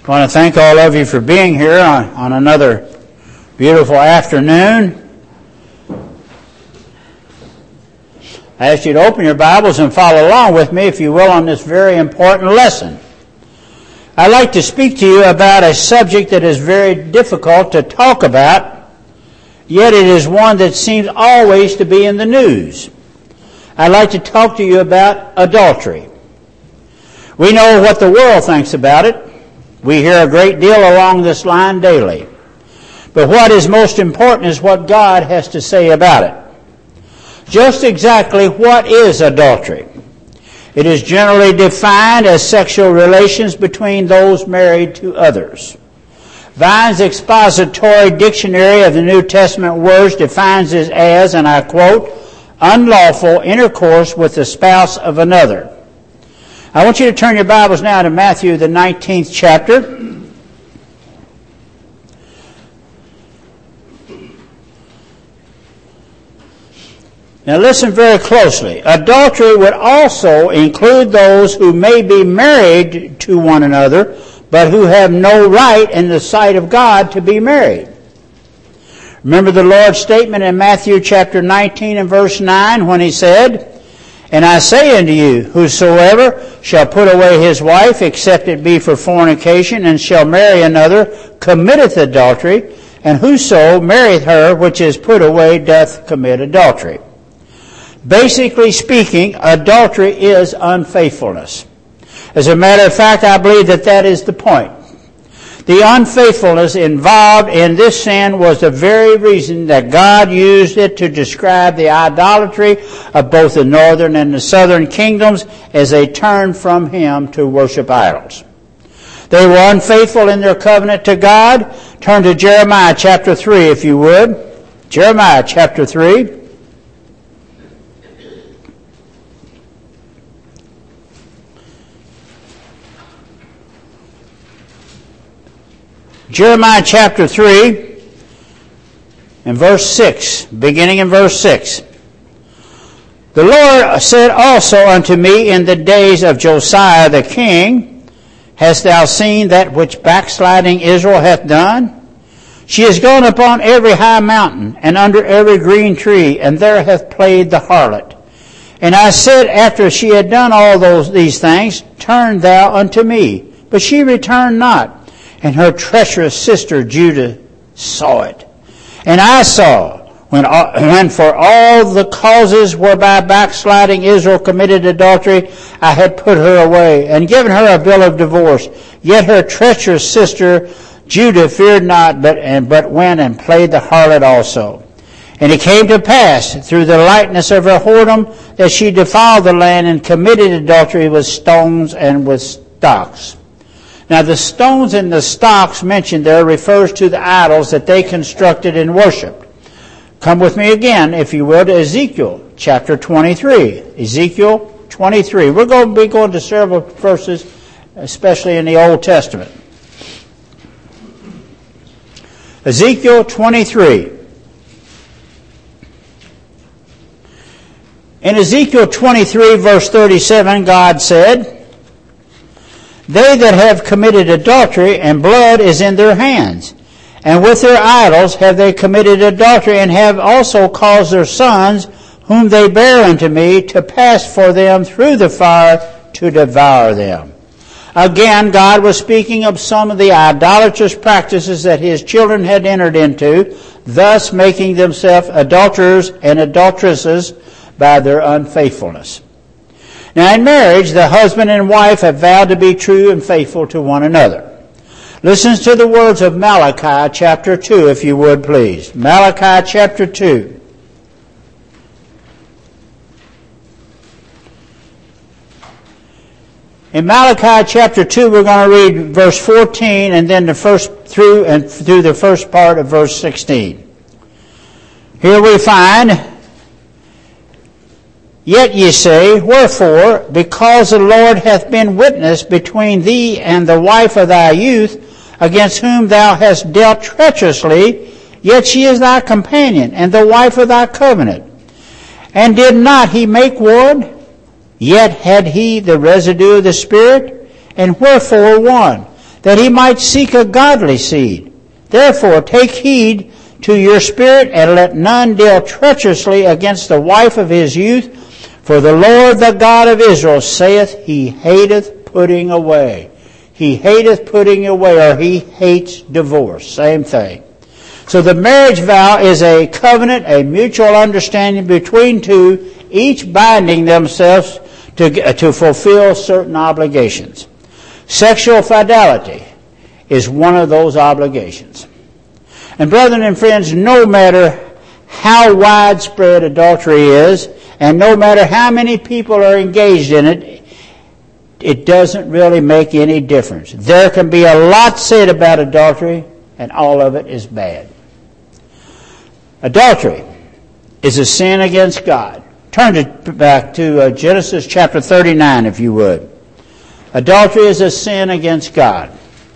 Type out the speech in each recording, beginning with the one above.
I want to thank all of you for being here on another beautiful afternoon. I ask you to open your Bibles and follow along with me, if you will, on this very important lesson. I'd like to speak to you about a subject that is very difficult to talk about, yet it is one that seems always to be in the news. I'd like to talk to you about adultery. We know what the world thinks about it. We hear a great deal along this line daily. But what is most important is what God has to say about it. Just exactly what is adultery? It is generally defined as sexual relations between those married to others. Vine's Expository Dictionary of the New Testament Words defines it as, and I quote, unlawful intercourse with the spouse of another. I want you to turn your Bibles now to Matthew, the 19th chapter. Now listen very closely. Adultery would also include those who may be married to one another, but who have no right in the sight of God to be married. Remember the Lord's statement in Matthew chapter 19 and verse 9 when He said, "And I say unto you, whosoever shall put away his wife, except it be for fornication, and shall marry another, committeth adultery, and whoso marrieth her which is put away doth commit adultery." Basically speaking, adultery is unfaithfulness. As a matter of fact, I believe that is the point. The unfaithfulness involved in this sin was the very reason that God used it to describe the idolatry of both the northern and the southern kingdoms as they turned from Him to worship idols. They were unfaithful in their covenant to God. Turn to Jeremiah chapter 3, if you would. Jeremiah chapter 3. Jeremiah chapter 3 and verse 6, beginning in verse 6. The Lord said also unto me in the days of Josiah the king, hast thou seen that which backsliding Israel hath done? She is gone upon every high mountain and under every green tree, and there hath played the harlot. And I said, after she had done all these things, turn thou unto me. But she returned not. And her treacherous sister Judah saw it. And I saw, when for all the causes whereby backsliding Israel committed adultery, I had put her away, and given her a bill of divorce. Yet her treacherous sister Judah feared not, but went and played the harlot also. And it came to pass, through the lightness of her whoredom, that she defiled the land and committed adultery with stones and with stocks. Now the stones and the stocks mentioned there refers to the idols that they constructed and worshipped. Come with me again, if you will, to Ezekiel chapter 23. Ezekiel 23. We're going to be going to several verses, especially in the Old Testament. Ezekiel 23. In Ezekiel 23 verse 37, God said, "They that have committed adultery, and blood is in their hands. And with their idols have they committed adultery, and have also caused their sons, whom they bear unto me, to pass for them through the fire to devour them." Again, God was speaking of some of the idolatrous practices that His children had entered into, thus making themselves adulterers and adulteresses by their unfaithfulness. Now in marriage, the husband and wife have vowed to be true and faithful to one another. Listen to the words of Malachi chapter 2, if you would please. Malachi chapter 2. In Malachi chapter 2, we're going to read verse 14 and then through the first part of verse 16. Here we find, "Yet ye say, wherefore? Because the Lord hath been witness between thee and the wife of thy youth, against whom thou hast dealt treacherously, yet she is thy companion, and the wife of thy covenant. And did not he make one? Yet had he the residue of the Spirit, and wherefore one? that he might seek a godly seed. Therefore take heed to your spirit, and let none deal treacherously against the wife of his youth. For the Lord, the God of Israel, saith, he hateth putting away. He hateth putting away, or he hates divorce. Same thing. So the marriage vow is a covenant, a mutual understanding between two, each binding themselves to fulfill certain obligations. Sexual fidelity is one of those obligations. And brethren and friends, no matter how widespread adultery is, and no matter how many people are engaged in it, it doesn't really make any difference. There can be a lot said about adultery, and all of it is bad. Adultery is a sin against God. Turn back to Genesis chapter 39, if you would. Adultery is a sin against God.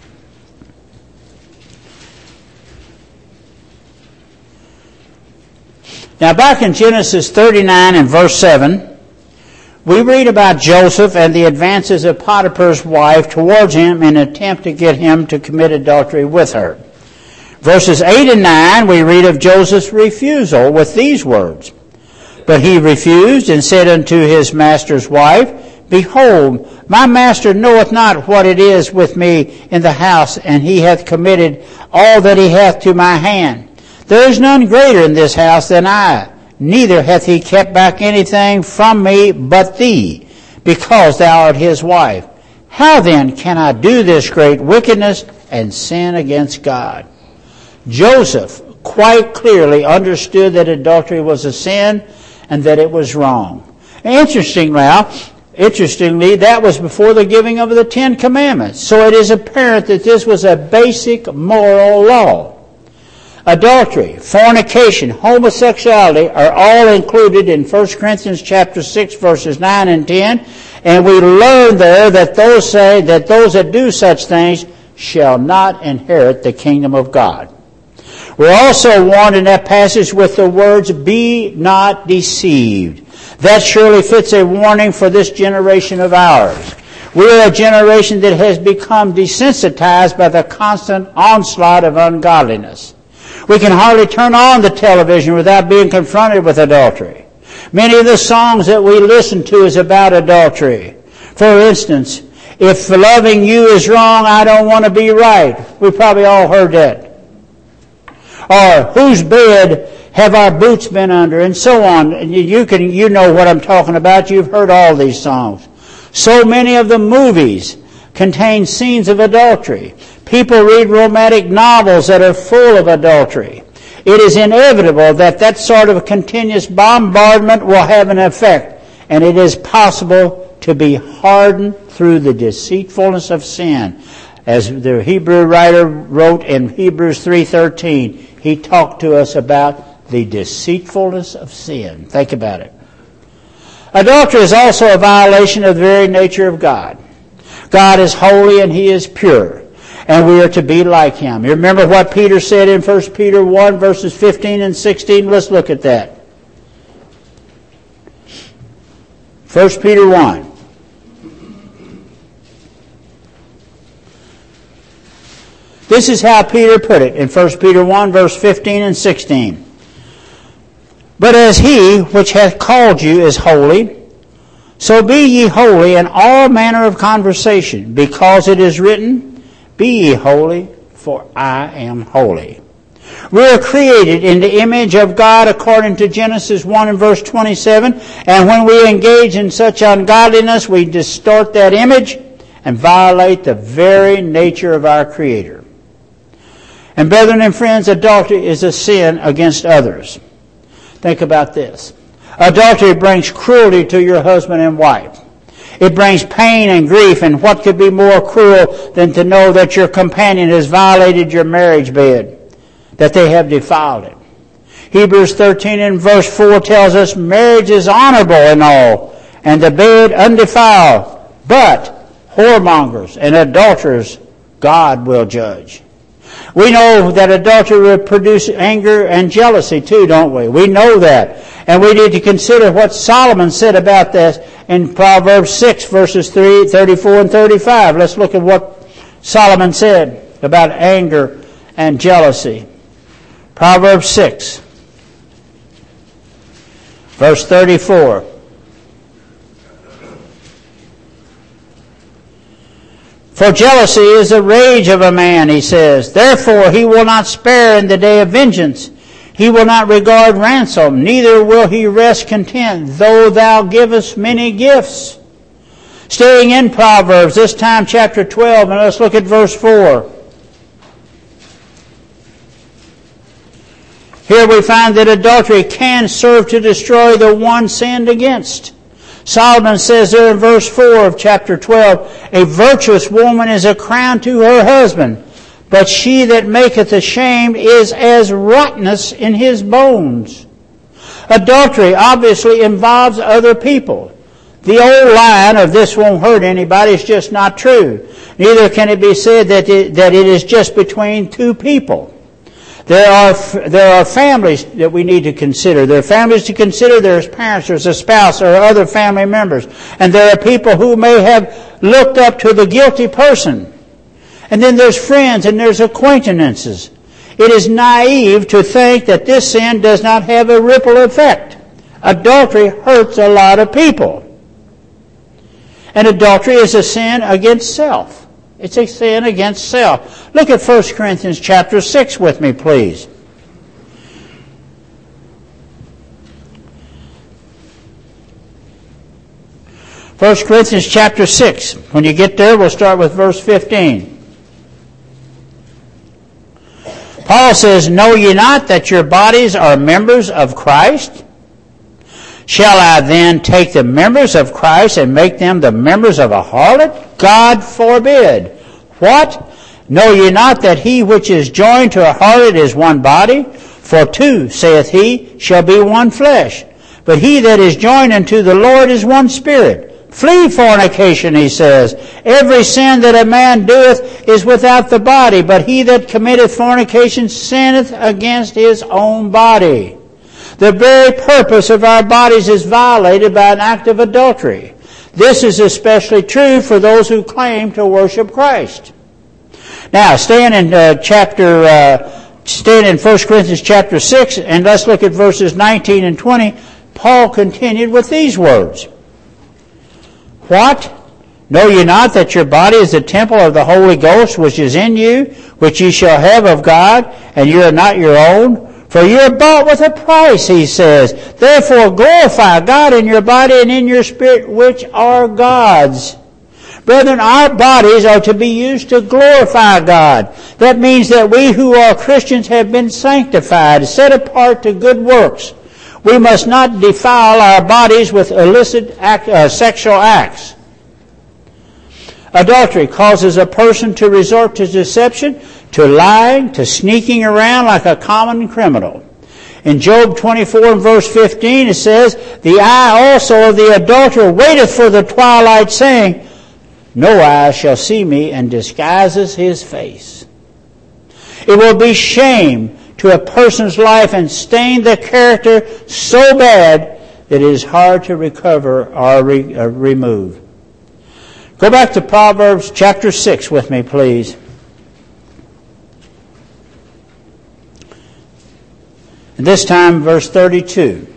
Now back in Genesis 39 and verse 7, we read about Joseph and the advances of Potiphar's wife towards him in an attempt to get him to commit adultery with her. Verses 8 and 9, we read of Joseph's refusal with these words. But he refused and said unto his master's wife, Behold, my master knoweth not what it is with me in the house, and he hath committed all that he hath to my hand. There is none greater in this house than I, neither hath he kept back anything from me but thee, because thou art his wife. How then can I do this great wickedness and sin against God? Joseph quite clearly understood that adultery was a sin and that it was wrong. Interestingly, that was before the giving of the Ten Commandments. So it is apparent that this was a basic moral law. Adultery, fornication, homosexuality are all included in 1 Corinthians chapter 6 verses 9 and 10. And we learn there that those that do such things shall not inherit the kingdom of God. We're also warned in that passage with the words, Be not deceived. That surely fits a warning for this generation of ours. We're a generation that has become desensitized by the constant onslaught of ungodliness. We can hardly turn on the television without being confronted with adultery. Many of the songs that we listen to is about adultery. For instance, if loving you is wrong, I don't want to be right. We probably all heard that. Or whose bed have our boots been under, and so on. You know what I'm talking about. You've heard all these songs. So many of the movies contain scenes of adultery. People read romantic novels that are full of adultery. It is inevitable that sort of continuous bombardment will have an effect, and it is possible to be hardened through the deceitfulness of sin. As the Hebrew writer wrote in Hebrews 3:13, he talked to us about the deceitfulness of sin. Think about it. Adultery is also a violation of the very nature of God. God is holy and he is pure, and we are to be like him. You remember what Peter said in 1 Peter 1 verses 15 and 16? Let's look at that. 1 Peter 1. This is how Peter put it in 1 Peter 1 verse 15 and 16. But as he which hath called you is holy, so be ye holy in all manner of conversation, because it is written, Be ye holy, for I am holy. We are created in the image of God according to Genesis 1 and verse 27, and when we engage in such ungodliness, we distort that image and violate the very nature of our Creator. And brethren and friends, adultery is a sin against others. Think about this. Adultery brings cruelty to your husband and wife. It brings pain and grief, and what could be more cruel than to know that your companion has violated your marriage bed, that they have defiled it. Hebrews 13 and verse 4 tells us marriage is honorable in all, and the bed undefiled, but whoremongers and adulterers God will judge. We know that adultery will produce anger and jealousy too, don't we? We know that. And we need to consider what Solomon said about this in Proverbs 6 verses 34 and 35. Let's look at what Solomon said about anger and jealousy. Proverbs 6, verse 34. For jealousy is the rage of a man, he says. Therefore he will not spare in the day of vengeance. He will not regard ransom, neither will he rest content, though thou givest many gifts. Staying in Proverbs, this time chapter 12, and let's look at verse 4. Here we find that adultery can serve to destroy the one sinned against. Solomon says there in verse 4 of chapter 12, a virtuous woman is a crown to her husband, but she that maketh ashamed is as rottenness in his bones. Adultery obviously involves other people. The old line of this won't hurt anybody is just not true. Neither can it be said that it is just between two people. There are families that we need to consider. There are families to consider. There's parents, there's a spouse, there are other family members. And there are people who may have looked up to the guilty person. And then there's friends and there's acquaintances. It is naive to think that this sin does not have a ripple effect. Adultery hurts a lot of people. And adultery is a sin against self. It's a sin against self. Look at 1 Corinthians chapter 6 with me, please. First Corinthians chapter 6. When you get there, we'll start with verse 15. Paul says, Know ye not that your bodies are members of Christ? Shall I then take the members of Christ and make them the members of a harlot? God forbid. What? Know ye not that he which is joined to a harlot is one body? For two, saith he, shall be one flesh. But he that is joined unto the Lord is one spirit. Flee fornication, he says. Every sin that a man doeth is without the body, but he that committeth fornication sinneth against his own body. The very purpose of our bodies is violated by an act of adultery. This is especially true for those who claim to worship Christ. Now, staying in 1 Corinthians chapter 6, and let's look at verses 19 and 20, Paul continued with these words. What? Know ye not that your body is the temple of the Holy Ghost, which is in you, which ye shall have of God, and you are not your own? For you are bought with a price, he says. Therefore glorify God in your body and in your spirit, which are God's. Brethren, our bodies are to be used to glorify God. That means that we who are Christians have been sanctified, set apart to good works. We must not defile our bodies with illicit sexual acts. Adultery causes a person to resort to deception, to lying, to sneaking around like a common criminal. In Job 24 and verse 15 it says, The eye also of the adulterer waiteth for the twilight, saying, No eye shall see me, and disguises his face. It will be shame to a person's life and stain the character so bad that it is hard to recover or remove. Go back to Proverbs chapter 6 with me, please. And this time, verse 32.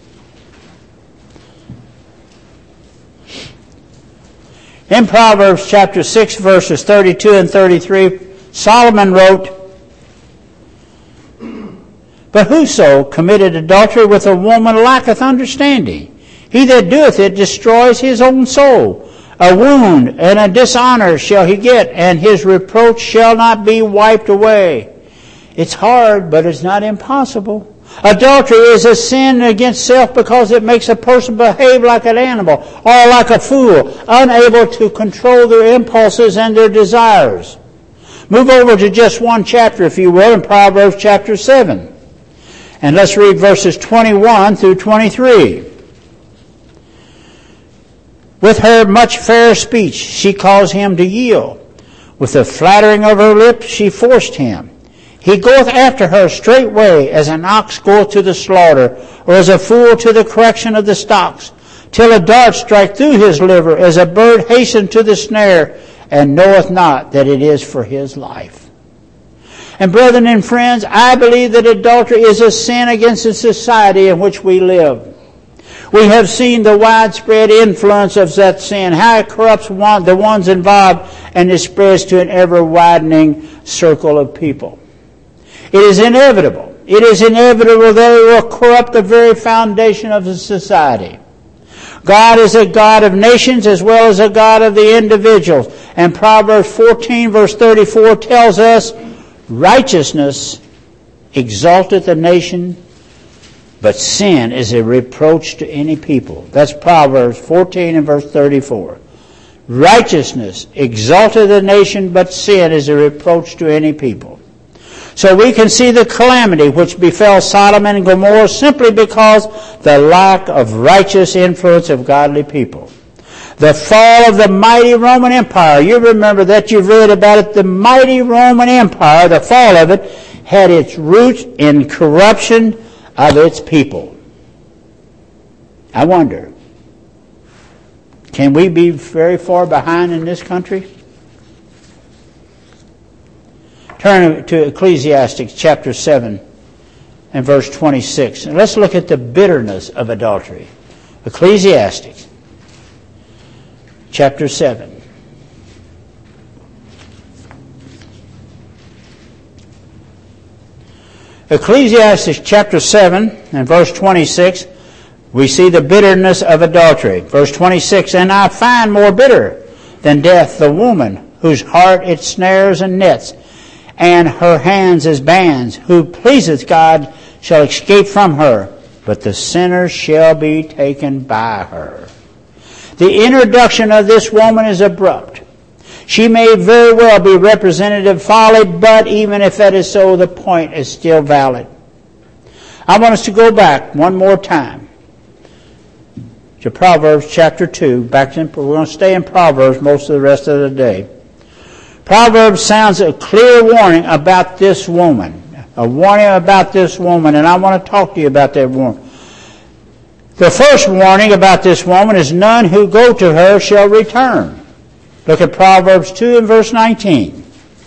In Proverbs chapter 6, verses 32 and 33, Solomon wrote, But whoso committed adultery with a woman lacketh understanding. He that doeth it destroys his own soul. A wound and a dishonor shall he get, and his reproach shall not be wiped away. It's hard, but it's not impossible. Adultery is a sin against self because it makes a person behave like an animal or like a fool, unable to control their impulses and their desires. Move over to just one chapter, if you will, in Proverbs chapter 7. And let's read verses 21 through 23. With her much fair speech she caused him to yield. With the flattering of her lips she forced him. He goeth after her straightway, as an ox goeth to the slaughter, or as a fool to the correction of the stocks, till a dart strike through his liver, as a bird hasten to the snare, and knoweth not that it is for his life. And brethren and friends, I believe that adultery is a sin against the society in which we live. We have seen the widespread influence of that sin, how it corrupts the ones involved, and it spreads to an ever-widening circle of people. It is inevitable. It is inevitable that it will corrupt the very foundation of the society. God is a God of nations as well as a God of the individuals. And Proverbs 14 verse 34 tells us, righteousness exalteth a nation, but sin is a reproach to any people. That's Proverbs 14 and verse 34. Righteousness exalteth a nation, but sin is a reproach to any people. So we can see the calamity which befell Sodom and Gomorrah simply because the lack of righteous influence of godly people. The fall of the mighty Roman Empire. You remember that, you've read about it. The mighty Roman Empire, the fall of it, had its roots in corruption of its people. I wonder, can we be very far behind in this country? Turn to Ecclesiastes chapter 7 and verse 26. And let's look at the bitterness of adultery. Ecclesiastes chapter 7. Ecclesiastes chapter 7 and verse 26, we see the bitterness of adultery. Verse 26, and I find more bitter than death the woman whose heart it snares and nets, and her hands as bands. Who pleaseth God shall escape from her, but the sinner shall be taken by her. The introduction of this woman is abrupt. She may very well be representative of folly, but even if that is so, the point is still valid. I want us to go back one more time to Proverbs chapter 2. We're going to stay in Proverbs most of the rest of the day. Proverbs sounds a clear warning about this woman. A warning about this woman, and I want to talk to you about that woman. The first warning about this woman is none who go to her shall return. Look at Proverbs 2 and verse 19.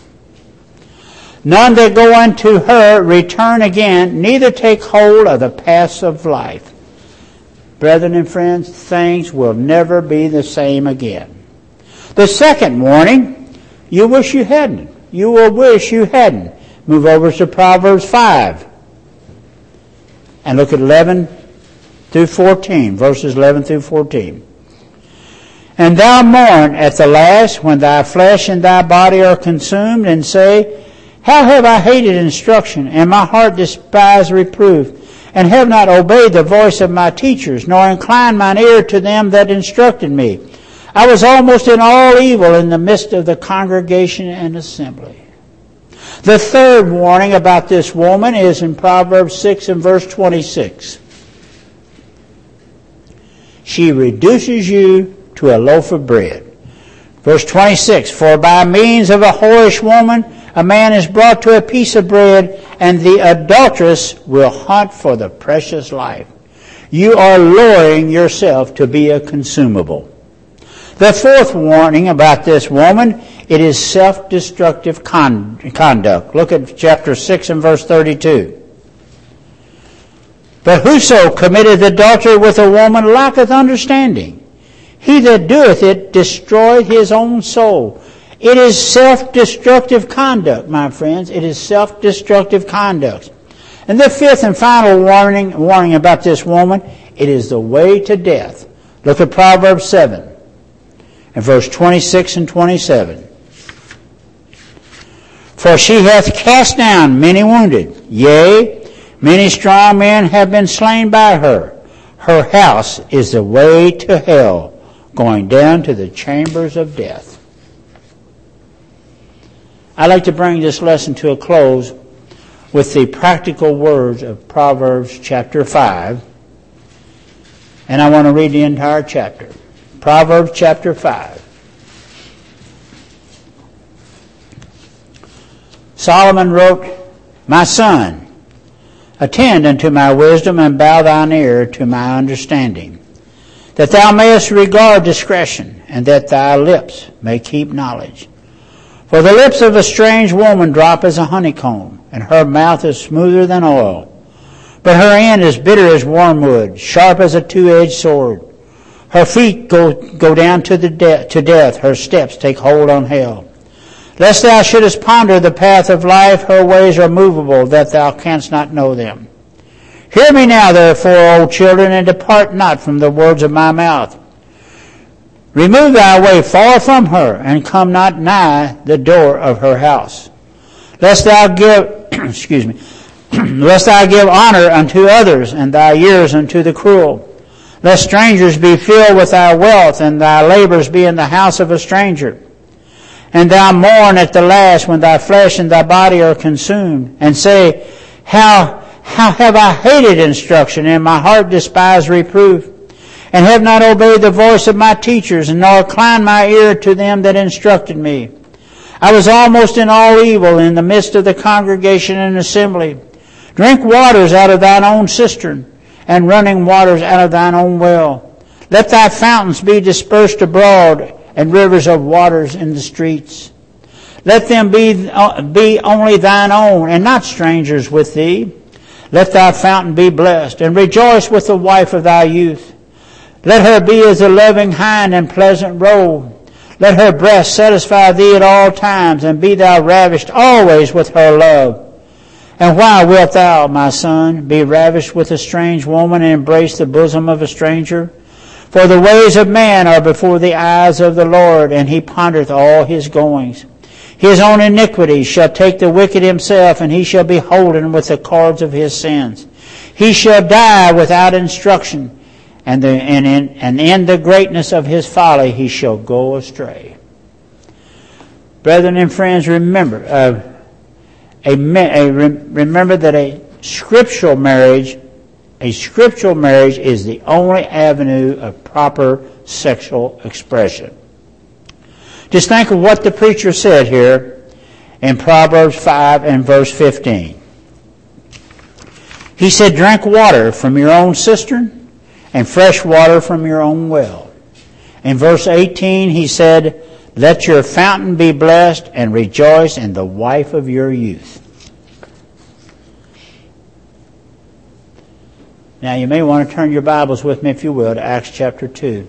None that go unto her return again, neither take hold of the paths of life. Brethren and friends, things will never be the same again. The second warning, you wish you hadn't. You will wish you hadn't. Move over to Proverbs 5 and look at 11 through 14, verses 11 through 14. And thou mourn at the last when thy flesh and thy body are consumed, and say, how have I hated instruction, and my heart despised reproof, and have not obeyed the voice of my teachers, nor inclined mine ear to them that instructed me. I was almost in all evil in the midst of the congregation and assembly. The third warning about this woman is in Proverbs 6 and verse 26. She reduces you to a loaf of bread. Verse 26, for by means of a whorish woman a man is brought to a piece of bread, and the adulteress will hunt for the precious life. You are lowering yourself to be a consumable. The fourth warning about this woman, it is self-destructive conduct. Look at chapter 6 and verse 32. But whoso committeth adultery with a woman lacketh understanding. He that doeth it destroyeth his own soul. It is self-destructive conduct, my friends. It is self-destructive conduct. And the fifth and final warning about this woman, it is the way to death. Look at Proverbs 7 and verse 26 and 27. For she hath cast down many wounded, yea, many strong men have been slain by her. Her house is the way to hell, going down to the chambers of death. I'd like to bring this lesson to a close with the practical words of Proverbs chapter 5. And I want to read the entire chapter. Proverbs chapter 5. Solomon wrote, my son, attend unto my wisdom, and bow thine ear to my understanding. that thou mayest regard discretion, and that thy lips may keep knowledge. For the lips of a strange woman drop as a honeycomb, and her mouth is smoother than oil. But her end is bitter as wormwood, sharp as a two-edged sword. Her feet go down to death, her steps take hold on hell. Lest thou shouldest ponder the path of life, her ways are movable, that thou canst not know them. Hear me now, therefore, O children, and depart not from the words of my mouth. Remove thy way far from her, and come not nigh the door of her house. Lest thou give, lest thou give honor unto others, and thy ears unto the cruel. Lest strangers be filled with thy wealth, and thy labors be in the house of a stranger. And thou mourn at the last, when thy flesh and thy body are consumed, and say, How have I hated instruction, and my heart despised reproof? And have not obeyed the voice of my teachers, and nor inclined my ear to them that instructed me. I was almost in all evil in the midst of the congregation and assembly. Drink waters out of thine own cistern, and running waters out of thine own well. Let thy fountains be dispersed abroad, and rivers of waters in the streets. Let them be only thine own, and not strangers with thee. Let thy fountain be blessed, and rejoice with the wife of thy youth. Let her be as a loving hind and pleasant roe. Let her breast satisfy thee at all times, and be thou ravished always with her love. And why wilt thou, my son, be ravished with a strange woman, and embrace the bosom of a stranger? For the ways of man are before the eyes of the Lord, and he pondereth all his goings. His own iniquity shall take the wicked himself, and he shall be holden with the cords of his sins. He shall die without instruction, and in the greatness of his folly he shall go astray. Brethren and friends, remember that a scriptural marriage is the only avenue of proper sexual expression. Just think of what the preacher said here in Proverbs 5 and verse 15. He said, drink water from your own cistern, and fresh water from your own well. In verse 18 he said, let your fountain be blessed, and rejoice in the wife of your youth. Now you may want to turn your Bibles with me, if you will, to Acts chapter 2.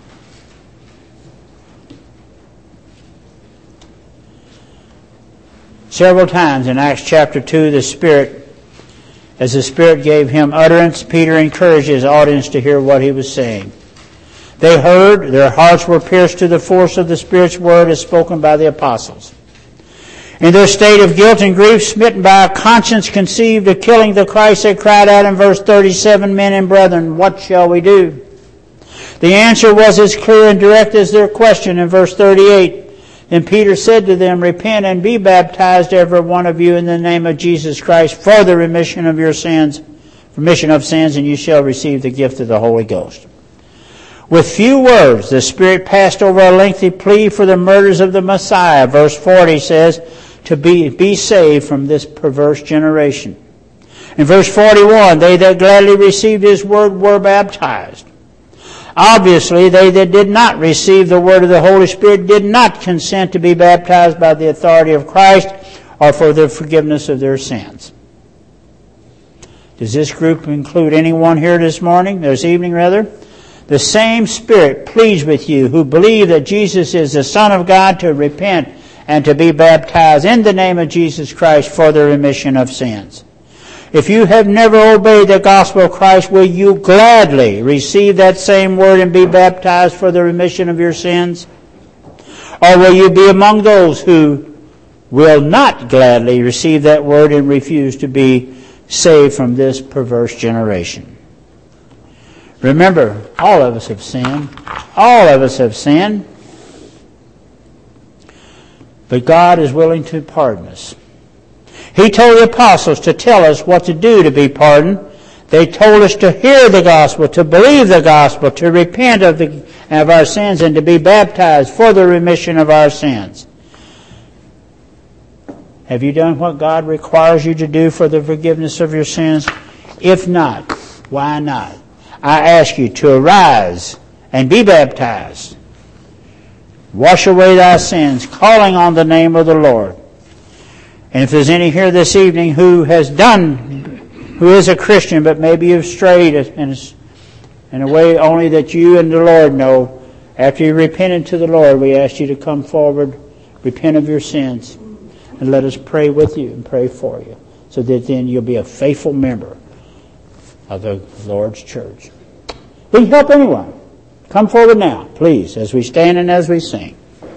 Several times in Acts chapter 2, as the Spirit gave him utterance, Peter encouraged his audience to hear what he was saying. They heard, their hearts were pierced to the force of the Spirit's word as spoken by the apostles. In their state of guilt and grief, smitten by a conscience conceived of killing the Christ, they cried out in verse 37, men and brethren, what shall we do? The answer was as clear and direct as their question in verse 38. Then Peter said to them, repent and be baptized, every one of you, in the name of Jesus Christ, for the remission of your sins, and you shall receive the gift of the Holy Ghost. With few words, the Spirit passed over a lengthy plea for the murders of the Messiah. Verse 40 says, to be saved from this perverse generation. In verse 41, they that gladly received his word were baptized. Obviously, they that did not receive the word of the Holy Spirit did not consent to be baptized by the authority of Christ or for the forgiveness of their sins. Does this group include anyone here this evening? The same Spirit pleads with you who believe that Jesus is the Son of God to repent and to be baptized in the name of Jesus Christ for the remission of sins. If you have never obeyed the gospel of Christ, will you gladly receive that same word and be baptized for the remission of your sins? Or will you be among those who will not gladly receive that word and refuse to be saved from this perverse generation? Remember, all of us have sinned. All of us have sinned. But God is willing to pardon us. He told the apostles to tell us what to do to be pardoned. They told us to hear the gospel, to believe the gospel, to repent of our sins, and to be baptized for the remission of our sins. Have you done what God requires you to do for the forgiveness of your sins? If not, why not? I ask you to arise and be baptized. Wash away thy sins, calling on the name of the Lord. And if there's any here this evening who is a Christian, but maybe you've strayed in a way only that you and the Lord know, after you repented to the Lord, we ask you to come forward, repent of your sins, and let us pray with you and pray for you, so that then you'll be a faithful member of the Lord's church. We can help anyone. Come forward now, please, as we stand and as we sing.